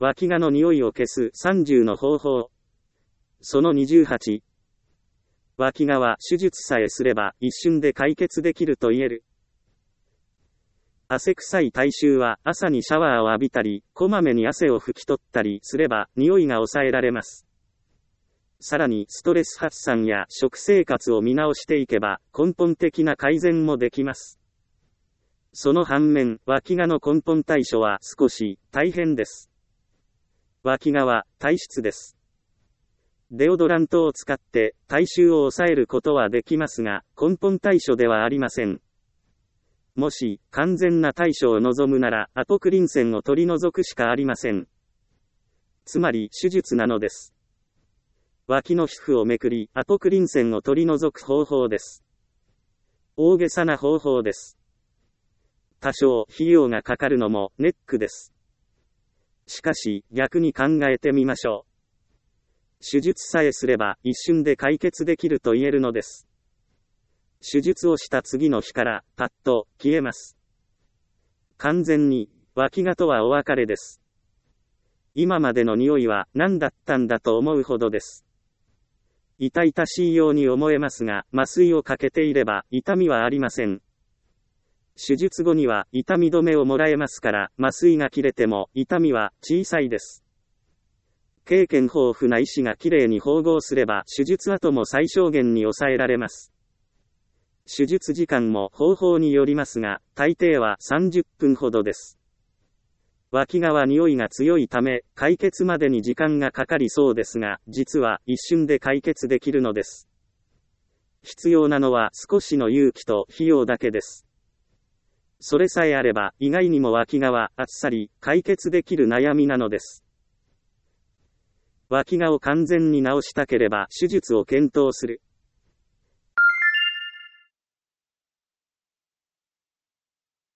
脇がの匂いを消す30の方法。その28。脇がは手術さえすれば一瞬で解決できると言える。汗臭い体臭は朝にシャワーを浴びたり、こまめに汗を拭き取ったりすれば匂いが抑えられます。さらにストレス発散や食生活を見直していけば根本的な改善もできます。その反面、脇がの根本対処は少し大変です。脇がは体質です。デオドラントを使って体臭を抑えることはできますが、根本対処ではありません。もし完全な対処を望むならアポクリン腺を取り除くしかありません。つまり手術なのです。脇の皮膚をめくりアポクリン腺を取り除く方法です。大げさな方法です。多少費用がかかるのもネックです。しかし逆に考えてみましょう。手術さえすれば一瞬で解決できると言えるのです。手術をした次の日からパッと消えます。完全に脇がとはお別れです。今までの匂いは何だったんだと思うほどです。痛々しいように思えますが、麻酔をかけていれば痛みはありません。手術後には痛み止めをもらえますから、麻酔が切れても痛みは小さいです。経験豊富な医師がきれいに縫合すれば手術後も最小限に抑えられます。手術時間も方法によりますが、大抵は30分ほどです。脇がは匂いが強いため、解決までに時間がかかりそうですが、実は一瞬で解決できるのです。必要なのは少しの勇気と費用だけです。それさえあれば、意外にも脇がはあっさり解決できる悩みなのです。脇がを完全に治したければ手術を検討する。